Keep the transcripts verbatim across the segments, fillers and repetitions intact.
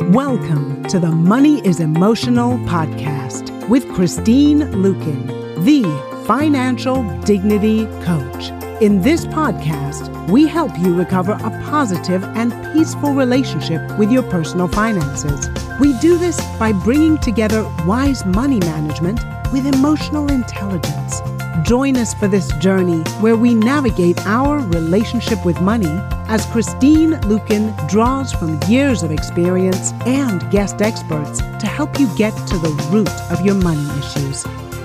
Welcome to the Money is Emotional podcast with Christine Luken, the financial dignity coach. In this podcast, we help you recover a positive and peaceful relationship with your personal finances. We do this by bringing together wise money management with emotional intelligence. Join us for this journey where we navigate our relationship with money as Christine Luken draws from years of experience and guest experts to help you get to the root of your money issues.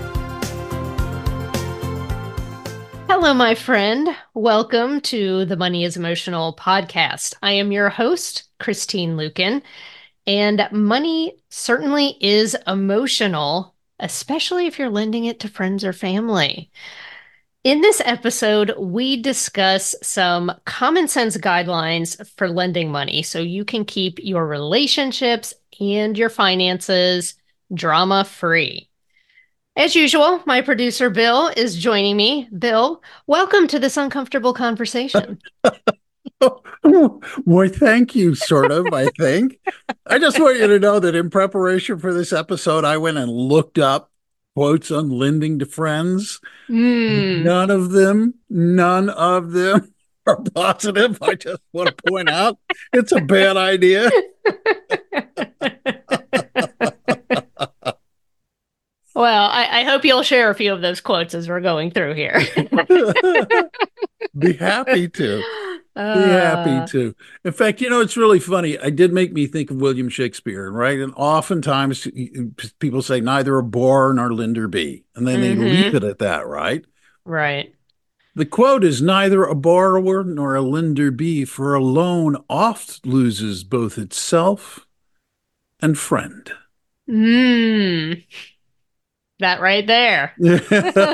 Hello, my friend. Welcome to the Money is Emotional podcast. I am your host, Christine Luken, and money certainly is emotional, especially if you're lending it to friends or family. In this episode, we discuss some common sense guidelines for lending money so you can keep your relationships and your finances drama-free. As usual, my producer, Bill, is joining me. Bill, welcome to this uncomfortable conversation. Well, thank you, sort of, I think. I just want you to know that in preparation for this episode, I went and looked up quotes on lending to friends. Mm. None of them, none of them are positive. I just want to point out it's a bad idea. Well, I, I hope you'll share a few of those quotes as we're going through here. Be happy to. Uh, Be happy to. In fact, you know, it's really funny. It did make me think of William Shakespeare, right? And oftentimes people say neither a bore nor lender be, and then mm-hmm. they leave it at that, right? Right. The quote is, neither a borrower nor a lender be, for a loan oft loses both itself and friend. Mm. That right there. Yes.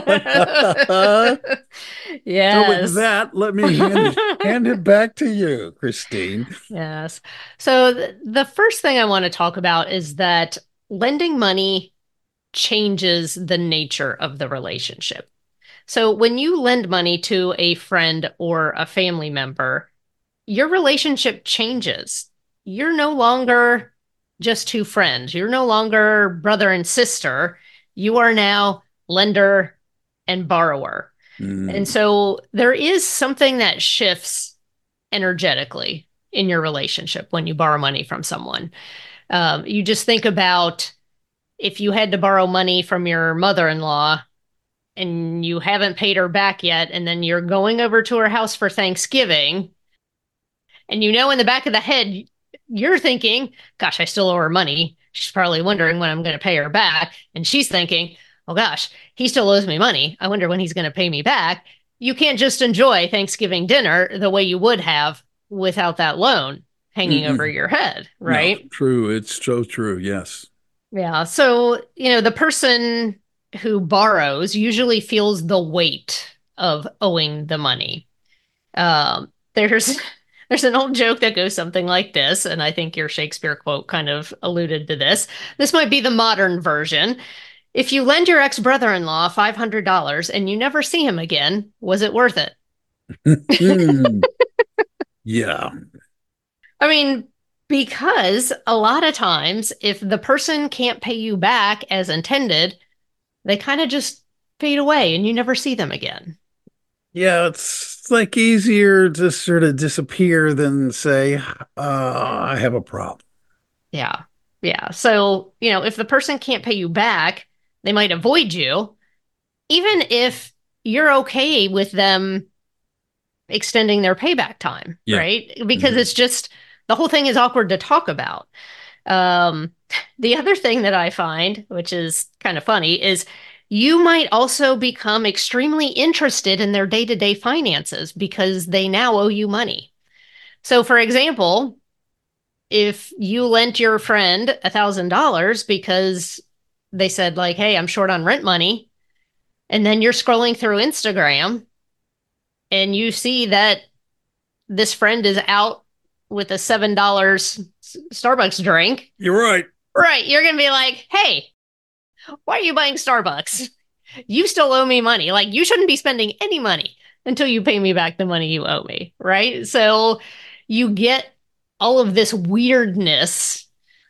So with that, let me hand it, hand it back to you, Christine. Yes. So th- the first thing I want to talk about is that lending money changes the nature of the relationship. So when you lend money to a friend or a family member, your relationship changes. You're no longer just two friends. You're no longer brother and sister. You are now lender and borrower. Mm. And so there is something that shifts energetically in your relationship when you borrow money from someone. Um, you just think about if you had to borrow money from your mother-in-law and you haven't paid her back yet, and then you're going over to her house for Thanksgiving, and you know in the back of the head, you're thinking, gosh, I still owe her money. She's probably wondering when I'm going to pay her back. And she's thinking, oh gosh, he still owes me money. I wonder when he's going to pay me back. You can't just enjoy Thanksgiving dinner the way you would have without that loan hanging mm-hmm. over your head, right? No, true. It's so true. Yes. Yeah. So, you know, the person who borrows usually feels the weight of owing the money. Um, there's... There's an old joke that goes something like this, and I think your Shakespeare quote kind of alluded to this. This might be the modern version. If you lend your ex-brother-in-law five hundred dollars and you never see him again, was it worth it? Yeah. I mean, because a lot of times, if the person can't pay you back as intended, they kind of just fade away and you never see them again. Yeah, it's like easier to sort of disappear than say, uh, I have a problem. Yeah. Yeah. So, you know, if the person can't pay you back, they might avoid you, even if you're okay with them extending their payback time, yeah. right? Because mm-hmm. it's just, the whole thing is awkward to talk about. Um, the other thing that I find, which is kind of funny, is you might also become extremely interested in their day-to-day finances because they now owe you money. So, for example, if you lent your friend one thousand dollars because they said, like, hey, I'm short on rent money, and then you're scrolling through Instagram and you see that this friend is out with a seven dollars Starbucks drink. You're right. Right. You're going to be like, hey, why are you buying Starbucks? You still owe me money. Like, you shouldn't be spending any money until you pay me back the money you owe me, right? So you get all of this weirdness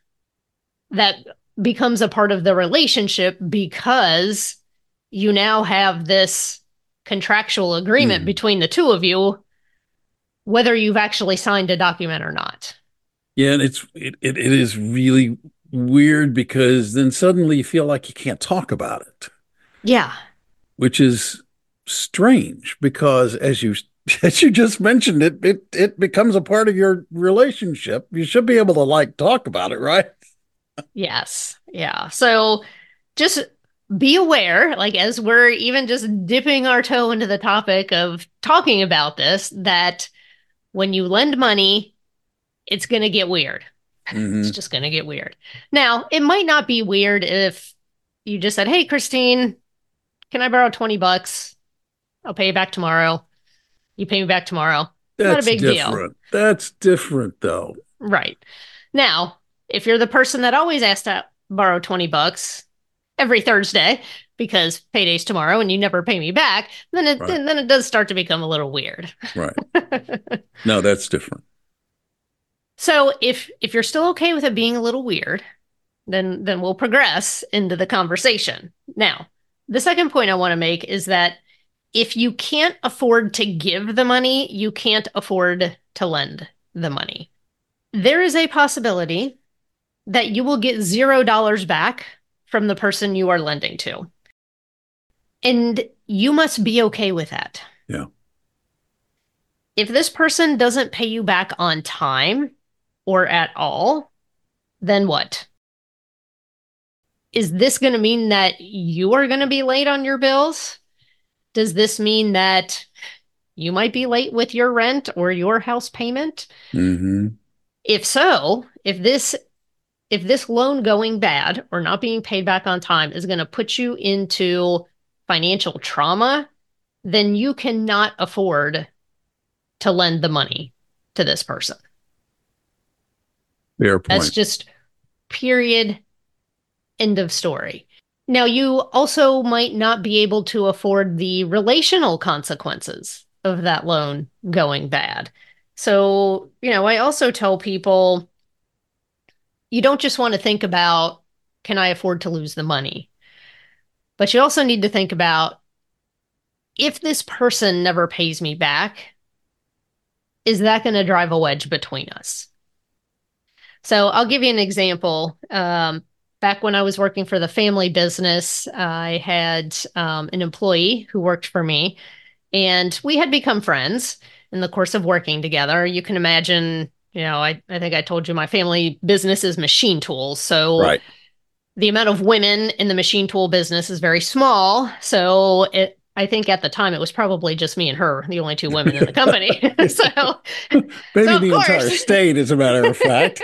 that becomes a part of the relationship because you now have this contractual agreement Mm. between the two of you, whether you've actually signed a document or not. Yeah, and it's it, it, it is really weird because then suddenly you feel like you can't talk about it, Yeah. which is strange because as you as you just mentioned, it it it becomes a part of your relationship. You should be able to like talk about it, right? Yes. Yeah. So just be aware, like as we're even just dipping our toe into the topic of talking about this, that when you lend money, it's going to get weird. Mm-hmm. It's just going to get weird. Now, it might not be weird if you just said, "Hey, Christine, can I borrow twenty bucks? I'll pay you back tomorrow. You pay me back tomorrow." Not a That's big deal. different. That's different, though. Right. Now, if you're the person that always asks to borrow twenty bucks every Thursday because payday's tomorrow and you never pay me back, then it Right. then, then it does start to become a little weird. Right. No, that's different. So if if you're still okay with it being a little weird, then then we'll progress into the conversation. Now, the second point I want to make is that if you can't afford to give the money, you can't afford to lend the money. There is a possibility that you will get zero dollars back from the person you are lending to. And you must be okay with that. Yeah. If this person doesn't pay you back on time or at all, then what? Is this going to mean that you are going to be late on your bills? Does this mean that you might be late with your rent or your house payment? Mm-hmm. If so, if this if this loan going bad or not being paid back on time is going to put you into financial trauma, then you cannot afford to lend the money to this person. Fair point. That's just period, end of story. Now, you also might not be able to afford the relational consequences of that loan going bad. So, you know, I also tell people, you don't just want to think about, can I afford to lose the money? But you also need to think about, if this person never pays me back, is that going to drive a wedge between us? So I'll give you an example. Um, back when I was working for the family business, I had um, an employee who worked for me, and we had become friends in the course of working together. You can imagine, you know, I, I think I told you my family business is machine tools. So right. the amount of women in the machine tool business is very small. So it, I think at the time it was probably just me and her, the only two women in the company. so maybe so the course. entire state, as a matter of fact.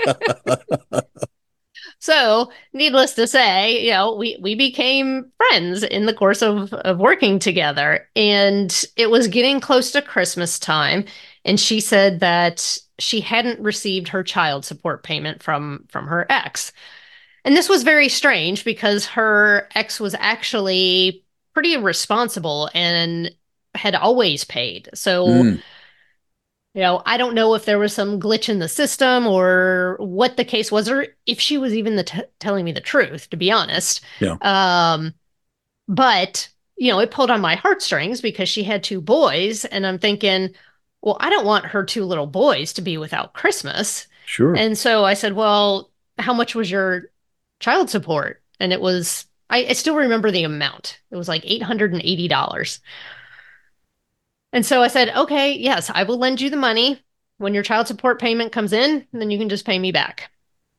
So, needless to say, you know, we we became friends in the course of of working together, and it was getting close to Christmas time, and she said that she hadn't received her child support payment from from her ex. And this was very strange because her ex was actually pretty responsible and had always paid. So, mm. you know, I don't know if there was some glitch in the system or what the case was, or if she was even the t- telling me the truth, to be honest. Yeah. Um, but, you know, it pulled on my heartstrings because she had two boys. And I'm thinking, well, I don't want her two little boys to be without Christmas. Sure. And so I said, well, how much was your child support? And it was, I, I still remember the amount. It was like eight hundred eighty dollars. And so I said, okay, yes, I will lend you the money when your child support payment comes in, and then you can just pay me back.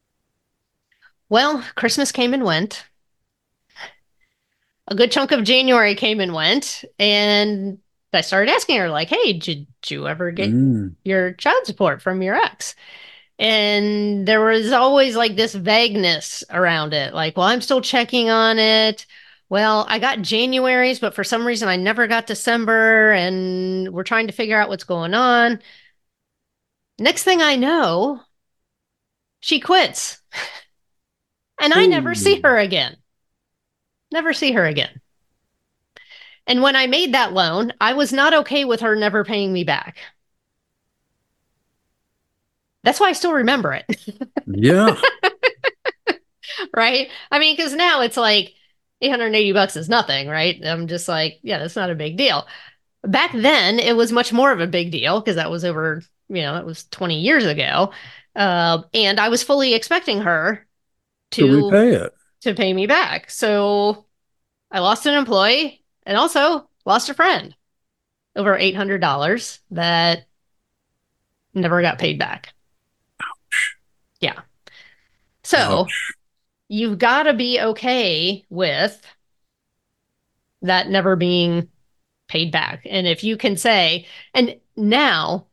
Well, Christmas came and went. A good chunk of January came and went. And I started asking her, like, hey, did you ever get mm. your child support from your ex? And there was always like this vagueness around it. Like, well, I'm still checking on it. Well, I got January's, but for some reason I never got December, and we're trying to figure out what's going on. Next thing I know, she quits. And I Ooh. never see her again. Never see her again. And when I made that loan, I was not okay with her never paying me back. That's why I still remember it. Yeah. Right? I mean, because now it's like eight hundred eighty bucks is nothing, right? I'm just like, yeah, that's not a big deal. Back then, it was much more of a big deal because that was over, you know, that was twenty years ago. Uh, and I was fully expecting her To to repay it. to pay me back. So I lost an employee and also lost a friend over eight hundred dollars that never got paid back. Yeah. So Ouch. you've got to be okay with that never being paid back. And if you can say, and now,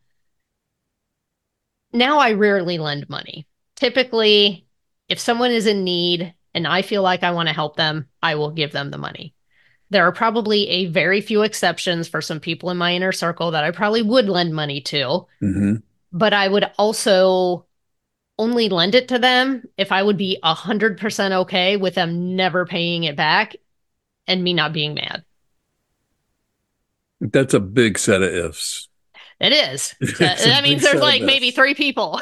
now I rarely lend money. Typically, if someone is in need and I feel like I want to help them, I will give them the money. There are probably a very few exceptions for some people in my inner circle that I probably would lend money to, Mm-hmm. but I would also only lend it to them if I would be one hundred percent okay with them never paying it back and me not being mad. That's a big set of ifs. It is. So It's a that big means there's set of like maybe ifs. three people.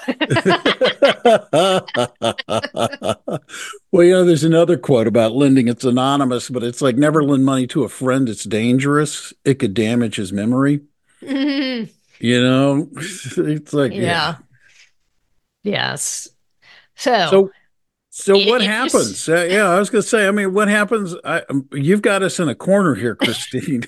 Well, you know, there's another quote about lending. It's anonymous, but it's like never lend money to a friend. It's dangerous. It could damage his memory. Mhm. You know, it's like, yeah. Yeah. Yes. So So, so i- what if you, happens? s- Uh, yeah, I was going to say, I mean, what happens? I, um, you've got us in a corner here, Christine.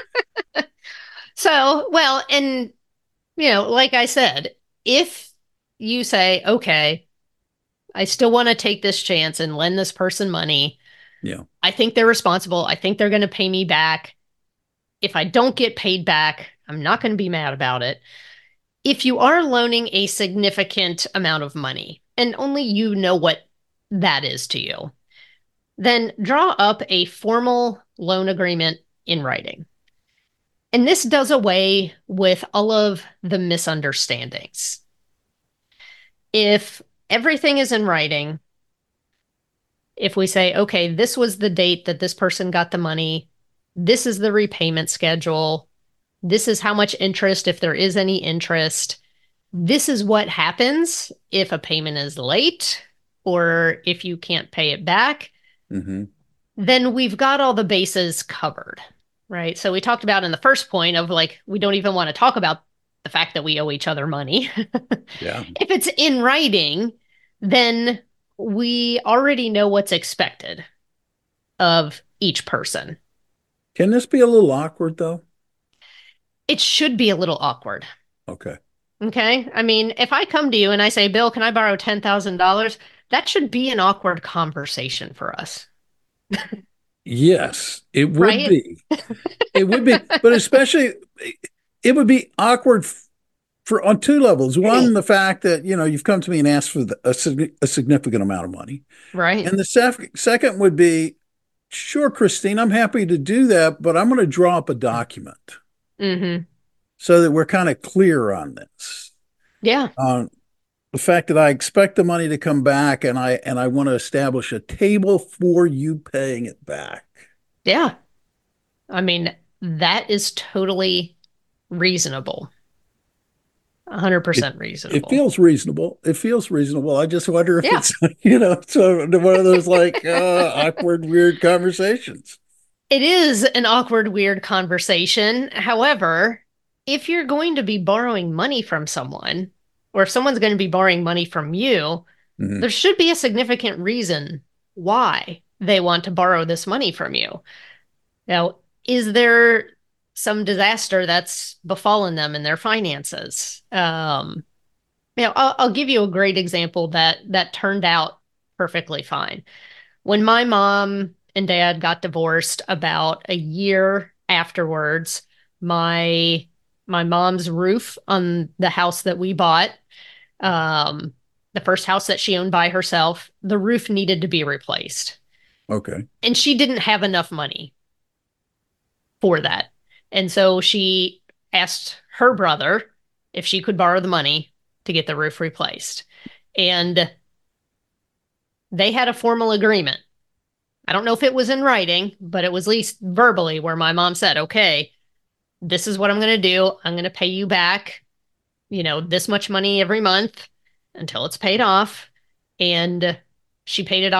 so, well, and, you know, like I said, if you say, okay, I still want to take this chance and lend this person money, Yeah. I think they're responsible. I think they're going to pay me back. If I don't get paid back, I'm not going to be mad about it. If you are loaning a significant amount of money, and only you know what that is to you, then draw up a formal loan agreement in writing. And this does away with all of the misunderstandings. If everything is in writing, if we say, okay, this was the date that this person got the money, this is the repayment schedule, this is how much interest, if there is any interest, this is what happens if a payment is late or if you can't pay it back, Mm-hmm. then we've got all the bases covered, right? So we talked about in the first point of like, we don't even want to talk about the fact that we owe each other money. Yeah. If it's in writing, then we already know what's expected of each person. Can this be a little awkward, though? It should be a little awkward. Okay. Okay. I mean, if I come to you and I say, Bill, can I borrow ten thousand dollars? That should be an awkward conversation for us, Yes, it would right? be. It would be, but especially it would be awkward for on two levels. One, the fact that, you know, you've come to me and asked for the, a, sig- a significant amount of money. Right. And the sef- second would be, sure, Christine, I'm happy to do that, but I'm going to draw up a document Mm-hmm. so that we're kind of clear on this. Yeah. Um, the fact that I expect the money to come back and I and I want to establish a table for you paying it back. Yeah. I mean, that is totally reasonable. one hundred percent It reasonable. feels reasonable. It feels reasonable. I just wonder if Yeah. it's, you know, so one of those like uh, awkward, weird conversations. It is an awkward, weird conversation. However, if you're going to be borrowing money from someone, or if someone's going to be borrowing money from you, Mhm. there should be a significant reason why they want to borrow this money from you. Now, is there some disaster that's befallen them in their finances? Um, you know, I'll, I'll give you a great example that that turned out perfectly fine. When my mom and dad got divorced about a year afterwards, my my mom's roof on the house that we bought, um, the first house that she owned by herself, the roof needed to be replaced. Okay. And she didn't have enough money for that. And so she asked her brother if she could borrow the money to get the roof replaced. And they had a formal agreement. I don't know if it was in writing, but it was at least verbally where my mom said, okay, this is what I'm going to do. I'm going to pay you back, you know, this much money every month until it's paid off. And she paid it off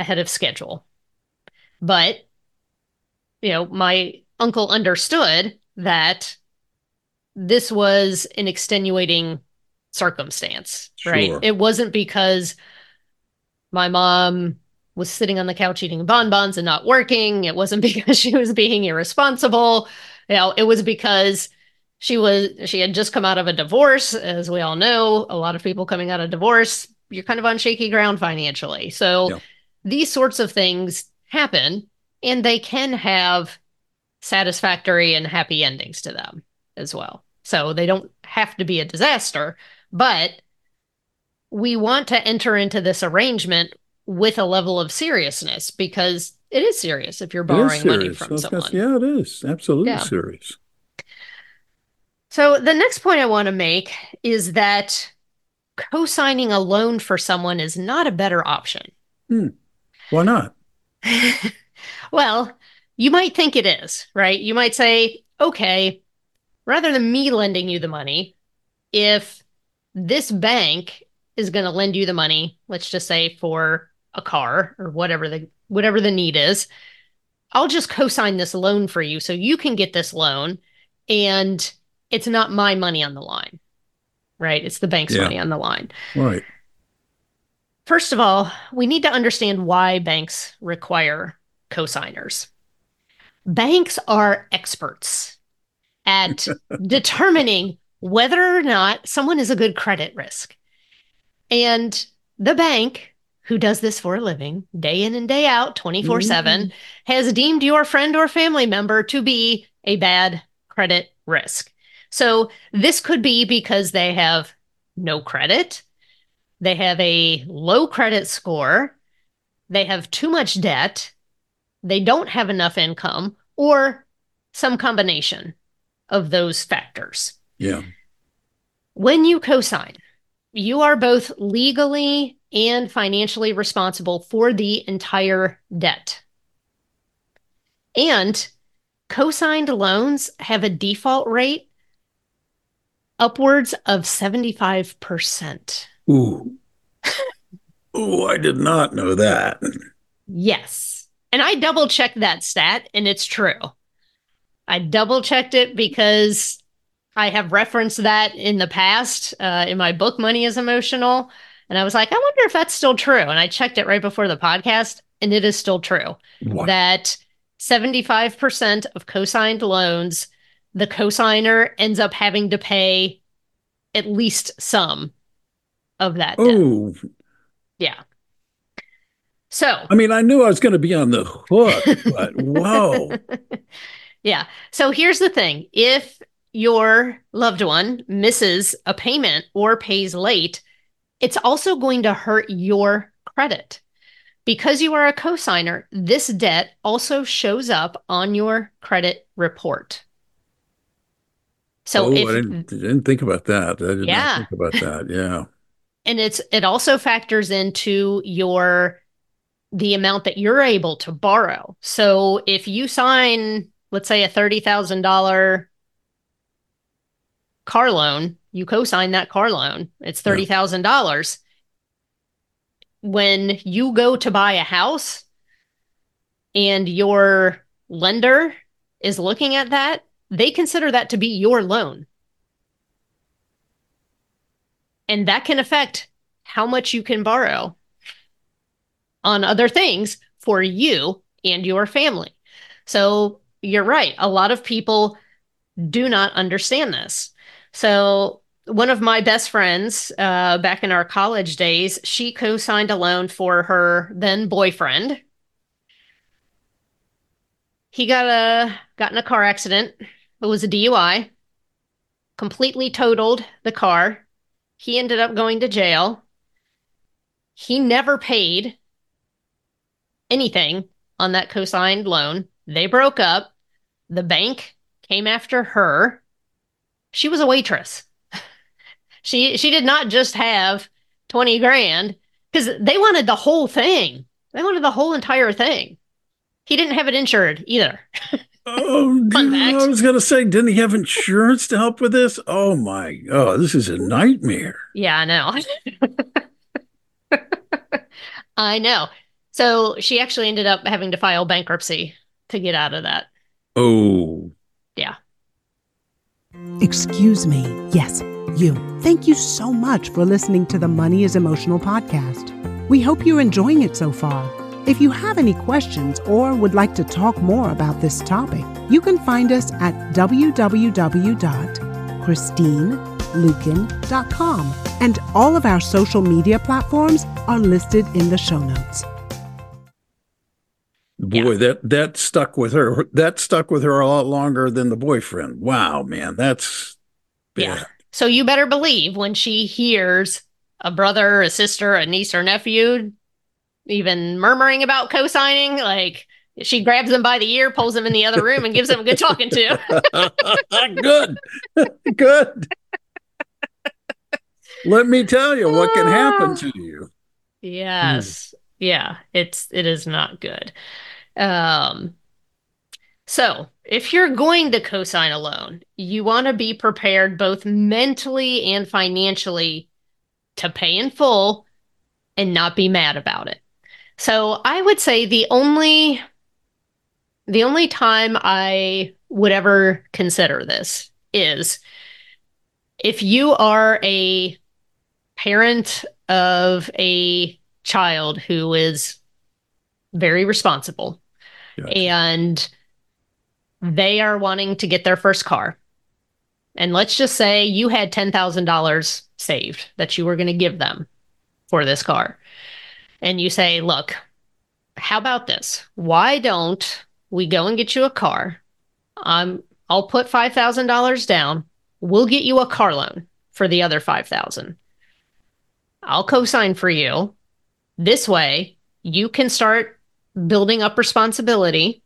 ahead of schedule. But, you know, my uncle understood that this was an extenuating circumstance, Sure. right? It wasn't because my mom was sitting on the couch eating bonbons and not working. It wasn't because she was being irresponsible. You know, it was because she was she had just come out of a divorce. As we all know, a lot of people coming out of divorce, you're kind of on shaky ground financially. So Yeah. these sorts of things happen, and they can have satisfactory and happy endings to them as well. So they don't have to be a disaster, but we want to enter into this arrangement with a level of seriousness, because it is serious if you're It is borrowing money serious. I from was gonna someone. say, yeah, it is. Absolutely Yeah. serious. So the next point I want to make is that co-signing a loan for someone is not a better option. Hmm. Why not? Well, you might think it is, right? You might say, okay, rather than me lending you the money, if this bank is going to lend you the money, let's just say for a car or whatever the whatever the need is, I'll just co-sign this loan for you so you can get this loan, and it's not my money on the line, right? It's the bank's Yeah. money on the line. Right. First of all, we need to understand why banks require co-signers. Banks are experts at determining whether or not someone is a good credit risk. And the bank, who does this for a living, day in and day out, twenty-four seven, Mhm. has deemed your friend or family member to be a bad credit risk. So this could be because they have no credit, they have a low credit score, they have too much debt, they don't have enough income, or some combination of those factors. Yeah. When you co-sign, you are both legally and financially responsible for the entire debt. And co-signed loans have a default rate upwards of seventy-five percent. Ooh. Ooh, I did not know that. Yes. And I double checked that stat, and it's true. I double checked it because I have referenced that in the past uh, in my book, Money is Emotional. And I was like, I wonder if that's still true. And I checked it right before the podcast, and it is still true. What? That seventy-five percent of co-signed loans, the co-signer ends up having to pay at least some of that debt. Oh, Yeah. So, I mean, I knew I was going to be on the hook, but whoa. yeah. So here's the thing. If your loved one misses a payment or pays late, it's also going to hurt your credit. Because you are a cosigner, this debt also shows up on your credit report. So oh, if I didn't, didn't think about that. I did Yeah. not think about that. Yeah. and it's it also factors into your the amount that you're able to borrow. So if you sign, let's say, a thirty thousand dollars car loan, you co-sign that car loan, it's thirty thousand dollars. When you go to buy a house and your lender is looking at that, they consider that to be your loan. And that can affect how much you can borrow on other things for you and your family. So you're right. A lot of people do not understand this. So one of my best friends uh, back in our college days, she co-signed a loan for her then boyfriend. He got a got in a car accident. It was a D U I. Completely totaled the car. He ended up going to jail. He never paid anything on that co-signed loan. They broke up. The bank came after her. She was a waitress. She she did not just have twenty grand, because they wanted the whole thing. They wanted the whole entire thing. He didn't have it insured either. Oh, Fun fact. I was going to say, didn't he have insurance to help with this? Oh my, oh, this is a nightmare. Yeah, I know. I know. So she actually ended up having to file bankruptcy to get out of that. Oh. Yeah. Excuse me. Yes, you. Thank you so much for listening to the Money is Emotional podcast. We hope you're enjoying it so far. If you have any questions or would like to talk more about this topic, you can find us at w w w dot christine luken dot com, and all of our social media platforms are listed in the show notes. Boy, Yeah. that that stuck with her. That stuck with her a lot longer than the boyfriend. Wow, man, that's bad. Yeah. So you better believe when she hears a brother, a sister, a niece, or nephew even murmuring about co-signing, like she grabs them by the ear, pulls them in the other room, and gives them a good talking to. Good. Good. Let me tell you what can happen to you. Yes. Yeah, it's it is not good. Um, so if you're going to co-sign a loan, you want to be prepared both mentally and financially to pay in full and not be mad about it. So I would say the only the only time I would ever consider this is if you are a parent of a child who is very responsible. Gotcha. And they are wanting to get their first car. And let's just say you had ten thousand dollars saved that you were going to give them for this car. And you say, look, how about this? Why don't we go and get you a car? Um, I'll put five thousand dollars down. We'll get you a car loan for the other five thousand dollars. I'll co-sign for you. This way, you can start building up responsibility.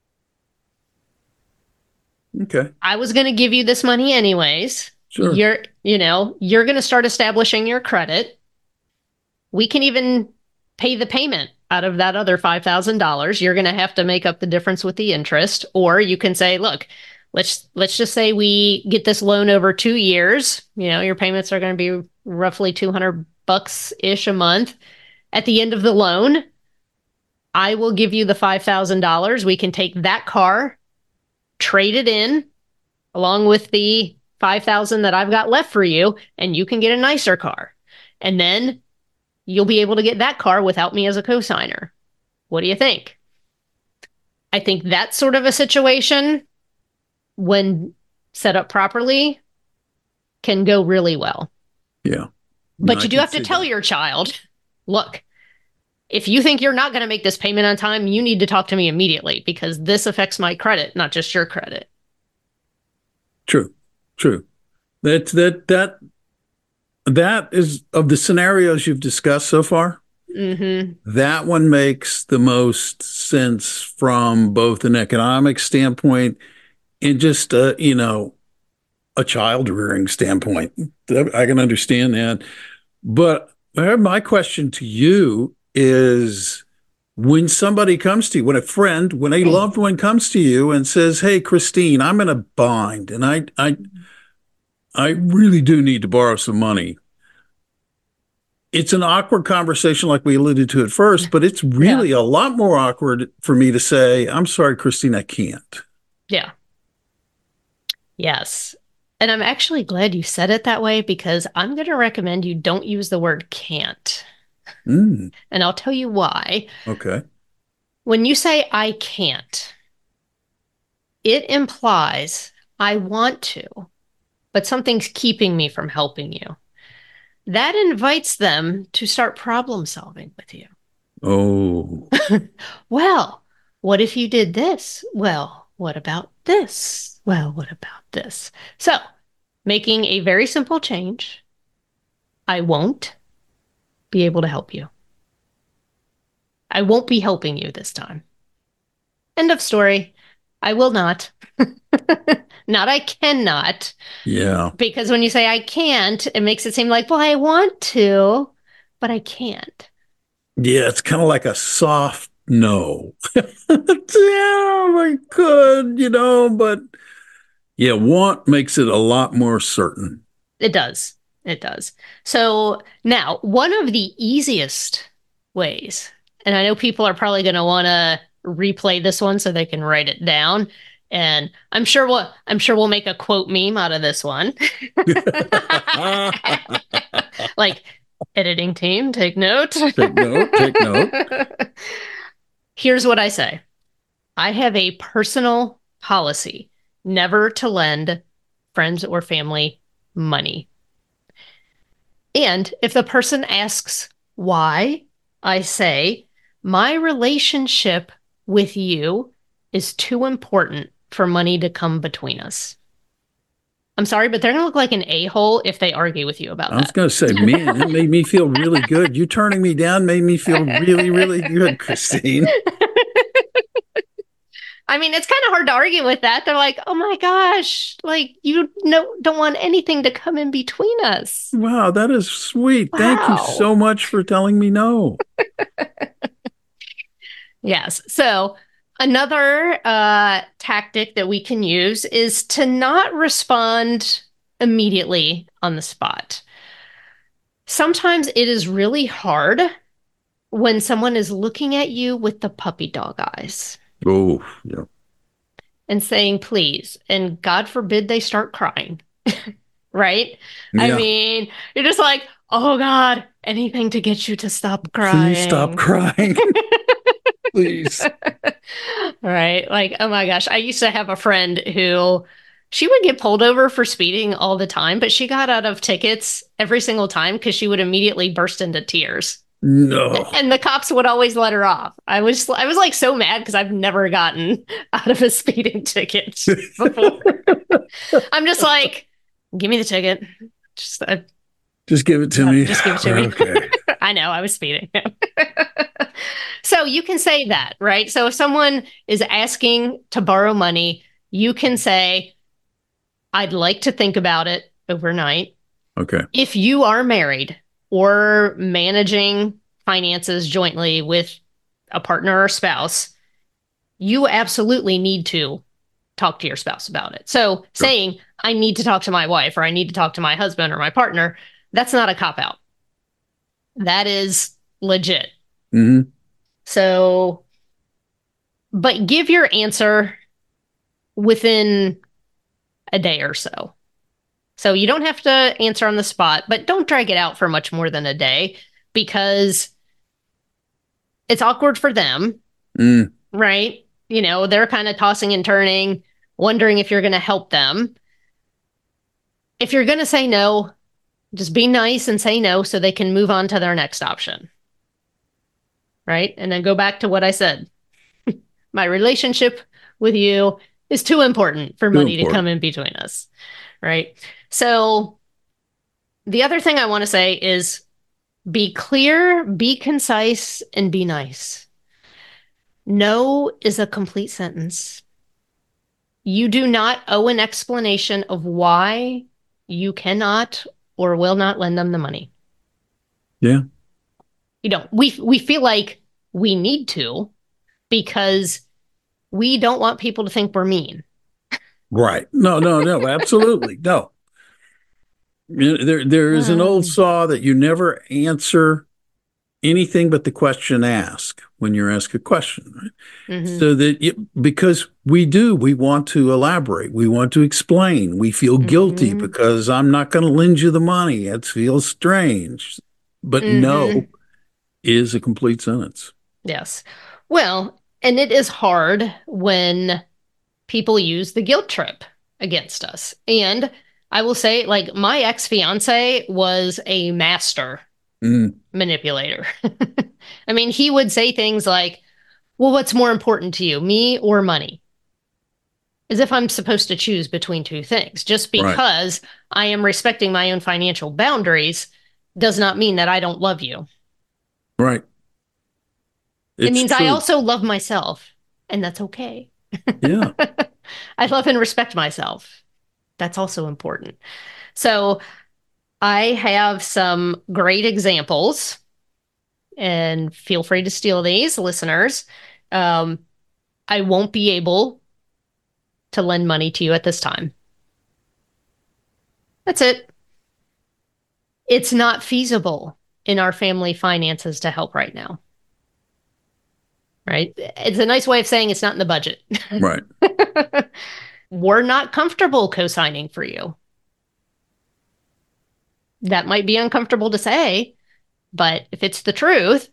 Okay. I was going to give you this money anyways. Sure. You're, you know, you're going to start establishing your credit. We can even pay the payment out of that other five thousand dollars. You're going to have to make up the difference with the interest. Or you can say, look, let's let's just say we get this loan over two years. You know, your payments are going to be roughly two hundred bucks-ish a month. At the end of the loan, I will give you the five thousand dollars. We can take that car, trade it in along with the five thousand dollars that I've got left for you, and you can get a nicer car. And then you'll be able to get that car without me as a cosigner. What do you think? I think that sort of a situation, when set up properly, can go really well. Yeah. But No, you do have to tell that. Your child, look, if you think you're not going to make this payment on time, you need to talk to me immediately because this affects my credit, not just your credit. True. True. That, that, that, that is, of the scenarios you've discussed so far, mm-hmm. that one makes the most sense from both an economic standpoint and just, uh, you know, a child rearing standpoint. I can understand that. But my question to you is, when somebody comes to you, when a friend, when a loved one comes to you and says, hey, Christine, I'm in a bind and I, I, I really do need to borrow some money. It's an awkward conversation like we alluded to at first, but it's really yeah. a lot more awkward for me to say, I'm sorry, Christine, I can't. Yeah. Yes. And I'm actually glad you said it that way because I'm going to recommend you don't use the word can't. Mm. And I'll tell you why. Okay. When you say I can't, it implies I want to, but something's keeping me from helping you. That invites them to start problem solving with you. Oh. Well, what if you did this? Well, what about this? Well, what about this? So, making a very simple change, I won't be able to help you. I won't be helping you this time. End of story. I will not. Not I cannot. Yeah. Because when you say I can't, it makes it seem like, well, I want to, but I can't. Yeah, it's kind of like a soft no. Yeah, I could, you know, but yeah, want makes it a lot more certain. It does. It does. So now, one of the easiest ways, and I know people are probably going to want to replay this one so they can write it down. And I'm sure we'll I'm sure we'll make a quote meme out of this one. Like, editing team, take note. Take note, take note. Here's what I say. I have a personal policy never to lend friends or family money. And if the person asks why, I say, my relationship with you is too important for money to come between us. I'm sorry, but they're going to look like an a-hole if they argue with you about that. I was going to say, man, that made me feel really good. You turning me down made me feel really, really good, Christine. I mean, it's kind of hard to argue with that. They're like, oh my gosh, like you no, don't want anything to come in between us. Wow, that is sweet. Wow. Thank you so much for telling me no. Yes. So another uh, tactic that we can use is to not respond immediately on the spot. Sometimes it is really hard when someone is looking at you with the puppy dog eyes. Oh, yeah. And saying, please, and God forbid they start crying, right? Yeah. I mean, you're just like, oh God, anything to get you to stop crying. Please stop crying. Please. Right? Like, oh my gosh, I used to have a friend who she would get pulled over for speeding all the time, but she got out of tickets every single time because she would immediately burst into tears. No. And the cops would always let her off. I was I was like so mad because I've never gotten out of a speeding ticket before. I'm just like, give me the ticket. Just uh, just give it to uh, me. Just give it to me. Okay. I know I was speeding. So you can say that, right? So if someone is asking to borrow money, you can say, I'd like to think about it overnight. Okay. If you are married or managing finances jointly with a partner or spouse, you absolutely need to talk to your spouse about it. So sure. Saying, I need to talk to my wife or I need to talk to my husband or my partner, that's not a cop-out. That is legit. Mm-hmm. So, but give your answer within a day or so. So you don't have to answer on the spot, but don't drag it out for much more than a day because it's awkward for them, mm. right? You know, they're kind of tossing and turning, wondering if you're going to help them. If you're going to say no, just be nice and say no so they can move on to their next option, right? And then go back to what I said. My relationship with you is too important for Too money important. to come in between us, right? So the other thing I want to say is be clear, be concise, and be nice. No is a complete sentence. You do not owe an explanation of why you cannot or will not lend them the money. Yeah. You don't. We we feel like we need to because we don't want people to think we're mean. Right. No, no, no, absolutely. No. There, there is an old saw that you never answer anything but the question asked when you're asked a question, right? Mm-hmm. So that you, because we do, we want to elaborate, we want to explain, we feel guilty mm-hmm. because I'm not going to lend you the money. It feels strange, but mm-hmm. no is a complete sentence. Yes. Well, and it is hard when people use the guilt trip against us. And I will say, like, my ex-fiance was a master mm. manipulator. I mean, he would say things like, well, what's more important to you, me or money? As if I'm supposed to choose between two things. Just because right. I am respecting my own financial boundaries does not mean that I don't love you. Right. It's it means true. I also love myself, and that's okay. Yeah. I love and respect myself. That's also important. So I have some great examples, and feel free to steal these, listeners. Um, I won't be able to lend money to you at this time. That's it. It's not feasible in our family finances to help right now. right? It's a nice way of saying it's not in the budget. Right. We're not comfortable co-signing for you. That might be uncomfortable to say, but if it's the truth,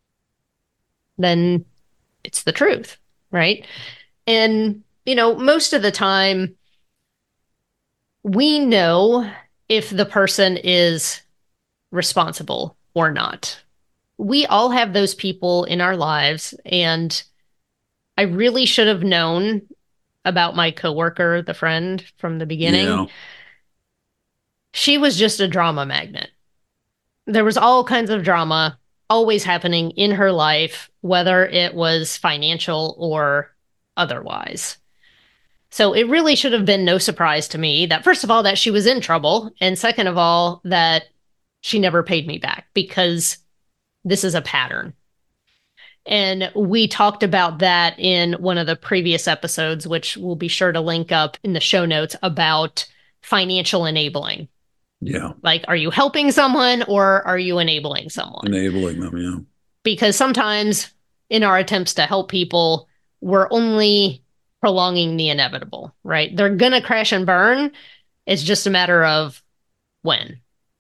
then it's the truth, right? And, you know, most of the time, we know if the person is responsible or not. We all have those people in our lives, and I really should have known about my coworker, the friend from the beginning. Yeah. She was just a drama magnet. There was all kinds of drama always happening in her life, whether it was financial or otherwise. So it really should have been no surprise to me that, first of all, that she was in trouble, and second of all, that she never paid me back, because this is a pattern. And we talked about that in one of the previous episodes, which we'll be sure to link up in the show notes, about financial enabling. Yeah. Like, are you helping someone or are you enabling someone? Enabling them, yeah. Because sometimes in our attempts to help people, we're only prolonging the inevitable, right? They're going to crash and burn. It's just a matter of when.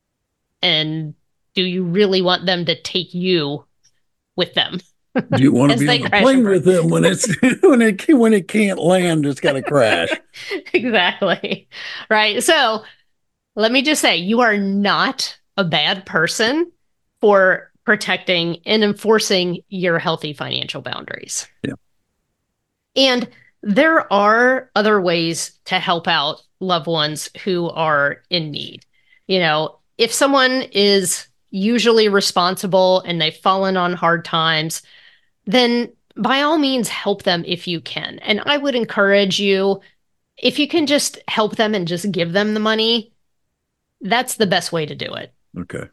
And do you really want them to take you with them? Do you want to As be they on a crash plane and burn. with them when it's when it when it can't land? It's got to crash. Exactly. Right. So let me just say, you are not a bad person for protecting and enforcing your healthy financial boundaries. Yeah. And there are other ways to help out loved ones who are in need. You know, if someone is usually responsible and they've fallen on hard times, then by all means help them if you can. And I would encourage you, if you can just help them and just give them the money, that's the best way to do it. Okay.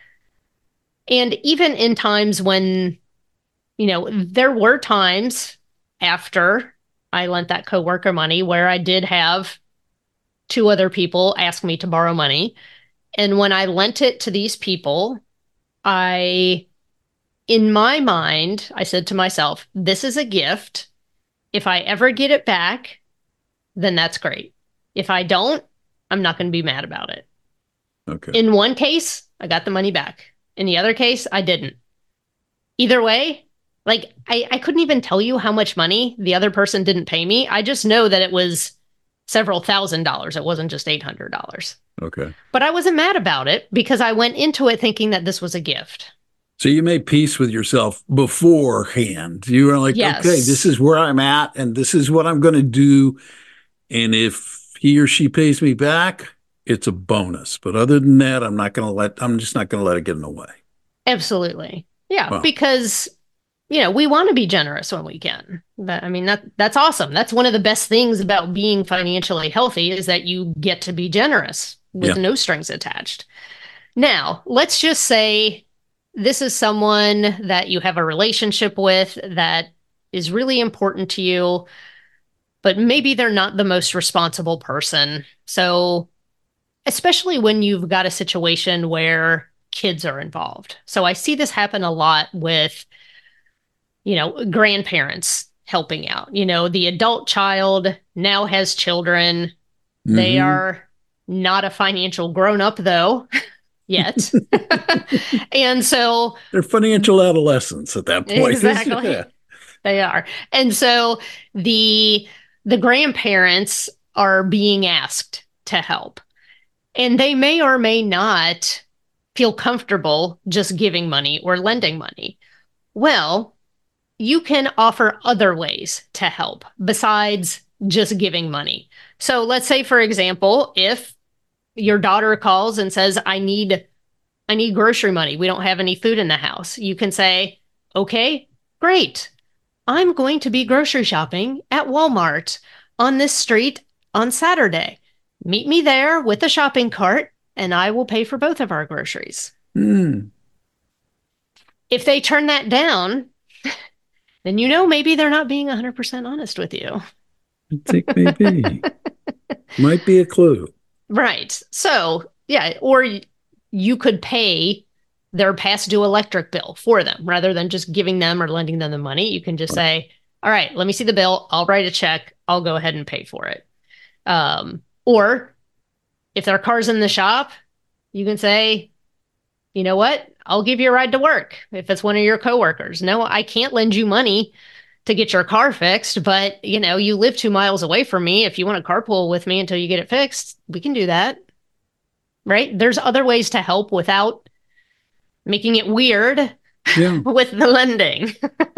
And even in times when, you know, there were times after I lent that coworker money where I did have two other people ask me to borrow money. And when I lent it to these people, I, in my mind, I said to myself, this is a gift. If I ever get it back, then that's great. If I don't, I'm not going to be mad about it. Okay. In one case, I got the money back. In the other case, I didn't. Either way, like, I, I couldn't even tell you how much money the other person didn't pay me. I just know that it was several thousand dollars. It wasn't just eight hundred dollars. Okay. But I wasn't mad about it because I went into it thinking that this was a gift. So you made peace with yourself beforehand. You were like, Yes. okay, this is where I'm at and this is what I'm going to do. And if he or she pays me back, it's a bonus. But other than that, I'm not going to let, I'm just not going to let it get in the way. Absolutely. Yeah. Wow. Because, you know, we want to be generous when we can. That, I mean, that that's awesome. That's one of the best things about being financially healthy, is that you get to be generous with Yeah. no strings attached. Now, let's just say this is someone that you have a relationship with that is really important to you, but maybe they're not the most responsible person. So, especially when you've got a situation where kids are involved. So I see this happen a lot with, you know, grandparents helping out. You know, the adult child now has children. They Mhm. are not a financial grown-up, though, yet. And so They're financial adolescents at that point. Exactly. Yeah. they are. And so the the grandparents are being asked to help. And they may or may not feel comfortable just giving money or lending money. Well, you can offer other ways to help besides just giving money. So let's say, for example, if your daughter calls and says, I need, I need grocery money. We don't have any food in the house. You can say, okay, great. I'm going to be grocery shopping at Walmart on this street on Saturday. Meet me there with a shopping cart, and I will pay for both of our groceries. Mm. If they turn that down, then you know maybe they're not being one hundred percent honest with you. I think maybe. Might be a clue. Right. So, yeah, or y- you could pay their past due electric bill for them rather than just giving them or lending them the money. You can just say, all right, let me see the bill. I'll write a check. I'll go ahead and pay for it. Um, or if their car's in the shop, you can say, you know what? I'll give you a ride to work if it's one of your coworkers. No, I can't lend you money to get your car fixed, but you know, you live two miles away from me. If you want to carpool with me until you get it fixed, we can do that. Right? There's other ways to help without making it weird yeah. with the lending.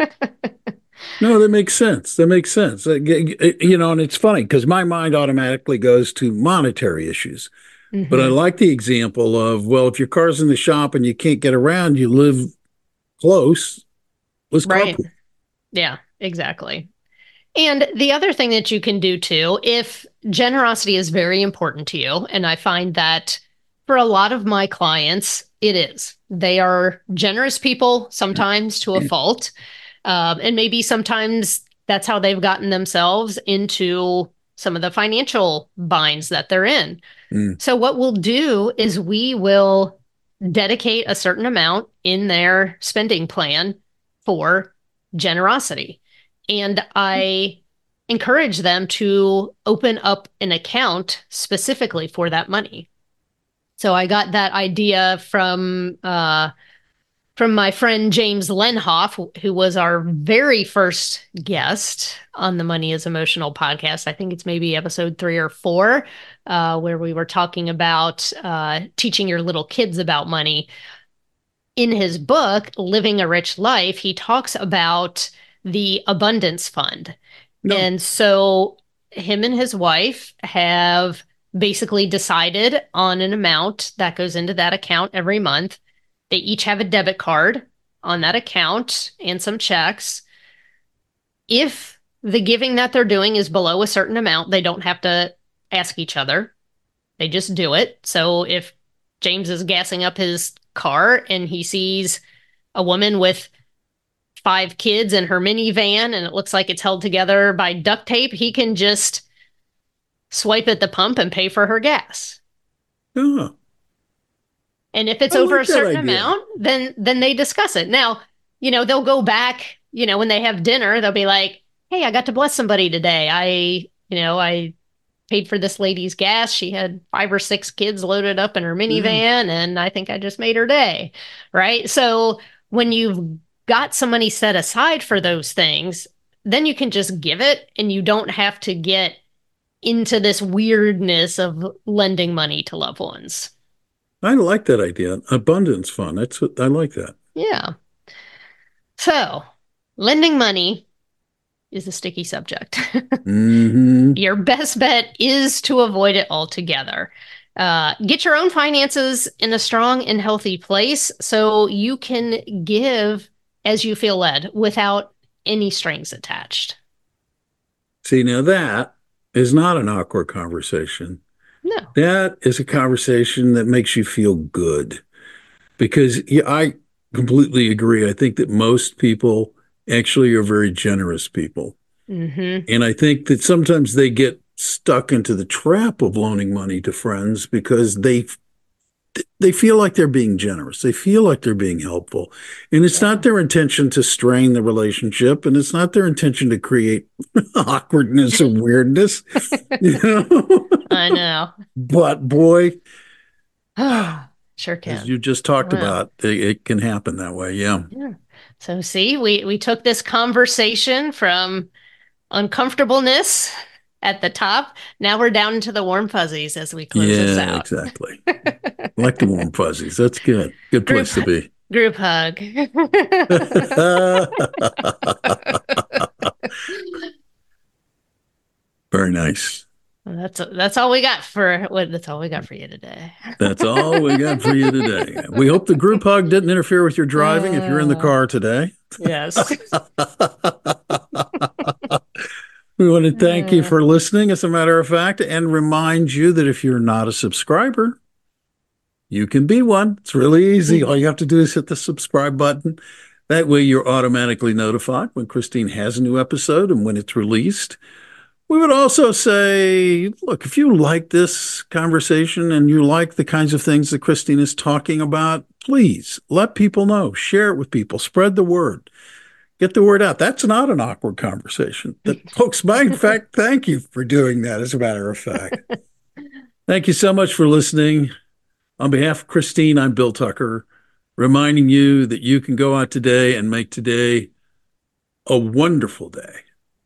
No, that makes sense. That makes sense. You know, and it's funny because my mind automatically goes to monetary issues. Mm-hmm. But I like the example of, well, if your car's in the shop and you can't get around, you live close, let's right. carpool. Yeah, exactly. And the other thing that you can do too, if generosity is very important to you, and I find that for a lot of my clients, it is. They are generous people, sometimes to a fault. Um, and maybe sometimes that's how they've gotten themselves into some of the financial binds that they're in. Mm. So what we'll do is we will dedicate a certain amount in their spending plan for generosity. And I encourage them to open up an account specifically for that money. So I got that idea from uh, from my friend James Lenhoff, who was our very first guest on the Money is Emotional podcast. I think it's maybe episode three or four, uh, where we were talking about uh, teaching your little kids about money. In his book, Living a Rich Life, he talks about the abundance fund. No. And so him and his wife have basically decided on an amount that goes into that account every month. They each have a debit card on that account and some checks. If the giving that they're doing is below a certain amount, they don't have to ask each other. They just do it. So if James is gassing up his car and he sees a woman with five kids in her minivan and it looks like it's held together by duct tape, he can just swipe at the pump and pay for her gas. Yeah. And if it's I over like a certain amount, then then they discuss it. Now, you know, they'll go back, you know, when they have dinner, they'll be like, hey, I got to bless somebody today. I, you know, I paid for this lady's gas. She had five or six kids loaded up in her minivan, mm. and I think I just made her day. Right. So when you've got some money set aside for those things, then you can just give it and you don't have to get into this weirdness of lending money to loved ones. I like that idea. Abundance fund. That's what I like that. Yeah. So lending money is a sticky subject. Mm-hmm. Your best bet is to avoid it altogether. Uh, get your own finances in a strong and healthy place so you can give as you feel led without any strings attached. See, now that is not an awkward conversation. No. That is a conversation that makes you feel good because yeah, I completely agree. I think that most people actually are very generous people. Mm-hmm. And I think that sometimes they get stuck into the trap of loaning money to friends because they they feel like they're being generous. They feel like they're being helpful. And it's yeah. not their intention to strain the relationship, and it's not their intention to create awkwardness or weirdness. You know? I know. But boy, sure can. As you just talked wow. about, it, it can happen that way. Yeah. Yeah. So see, we we took this conversation from uncomfortableness at the top. Now we're down into the warm fuzzies as we close yeah, this out. Exactly. Like the warm fuzzies. That's good. Good place group, to be. Group hug. Very nice. Well, that's that's all we got for well, that's all we got for you today. That's all we got for you today. We hope the group hug didn't interfere with your driving uh, if you're in the car today. Yes. We want to thank you for listening, as a matter of fact, and remind you that if you're not a subscriber, you can be one. It's really easy. All you have to do is hit the subscribe button. That way you're automatically notified when Christine has a new episode and when it's released. We would also say, look, if you like this conversation and you like the kinds of things that Christine is talking about, please let people know, share it with people, spread the word, get the word out. That's not an awkward conversation. That, folks, in fact, thank you for doing that, as a matter of fact. Thank you so much for listening. On behalf of Christine, I'm Bill Tucker, reminding you that you can go out today and make today a wonderful day.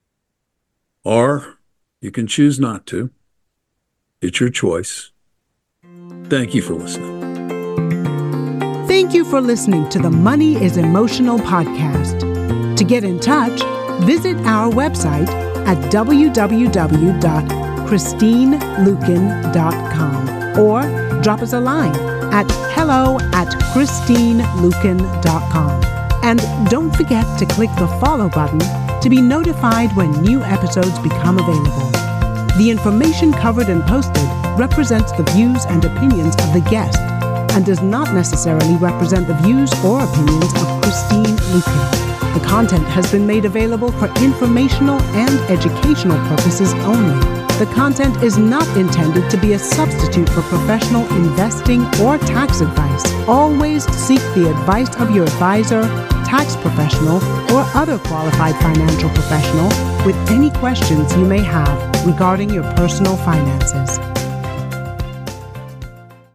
Or you can choose not to. It's your choice. Thank you for listening. Thank you for listening to the Money is Emotional podcast. To get in touch, visit our website at w w w dot christine luken dot com or drop us a line at hello at christine luken dot com. And don't forget to click the follow button to be notified when new episodes become available. The information covered and posted represents the views and opinions of the guest and does not necessarily represent the views or opinions of Christine Luken. The content has been made available for informational and educational purposes only. The content is not intended to be a substitute for professional investing or tax advice. Always seek the advice of your advisor, tax professional, or other qualified financial professional with any questions you may have regarding your personal finances.